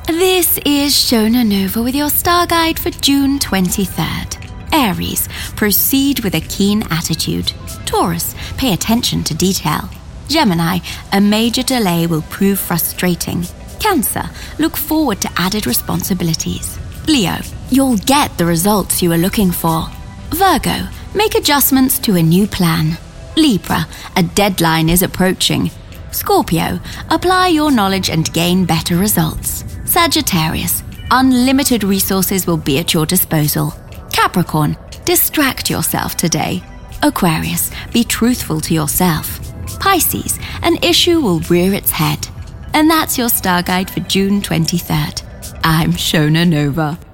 This is Shona Nova with your star guide for June 23rd. Aries, proceed with a keen attitude. Taurus, pay attention to detail. Gemini, a major delay will prove frustrating. Cancer, look forward to added responsibilities. Leo, you'll get the results you are looking for. Virgo, make adjustments to a new plan. Libra, a deadline is approaching. Scorpio, apply your knowledge and gain better results. Sagittarius, unlimited resources will be at your disposal. Capricorn, distract yourself today. Aquarius, be truthful to yourself. Pisces, an issue will rear its head. And that's your star guide for June 23rd. I'm Shona Nova.